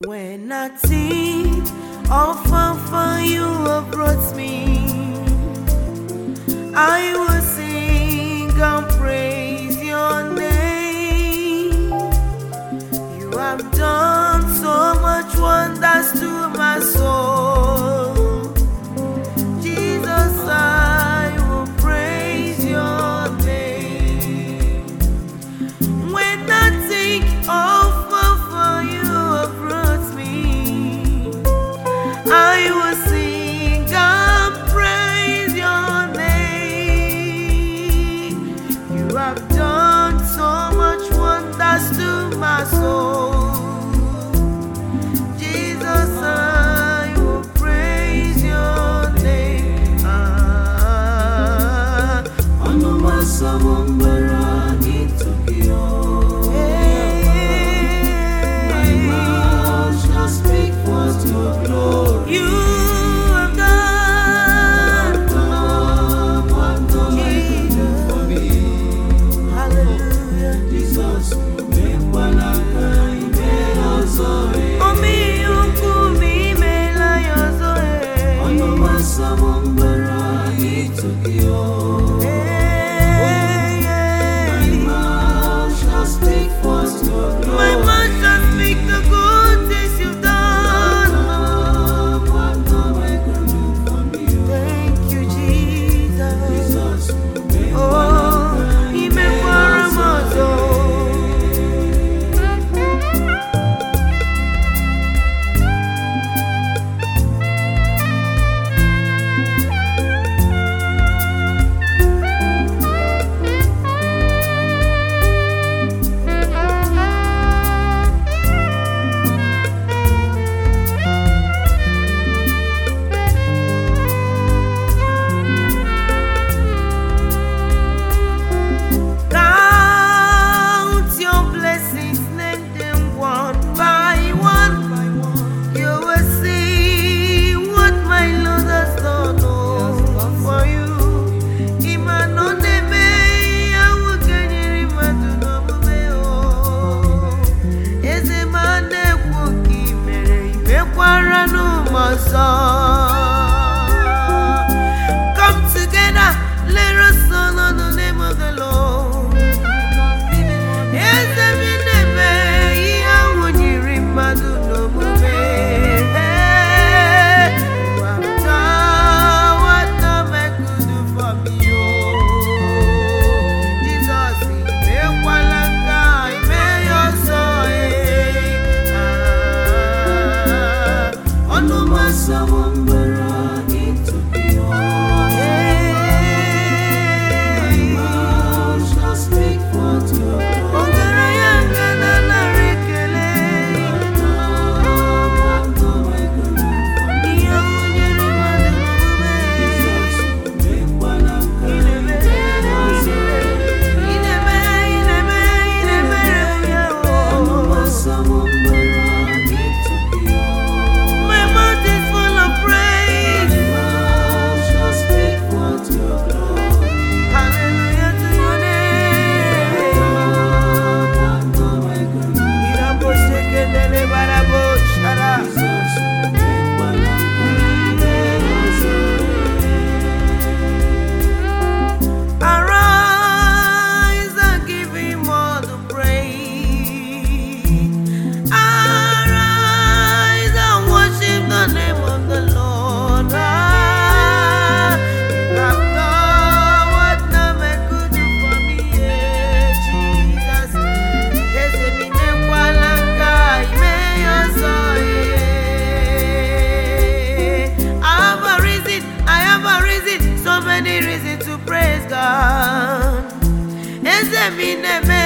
When I think of how far you have brought me, I will sing and praise your name. You have done so much wonders to my soul. Jesus, I will praise your name. When I think of how far you have brought me, I will sing and praise your name. You have done so much wonders to my soul. Jesus, I will praise your name. You have done what no man can do for me. Hallelujah. Jesus, make one I may also my mouth shall speak the good things you've done. Thank you, Jesus. Oh, He made for a mother. Come together, let us honor the name of the Lord. Yes, I mean, to praise God.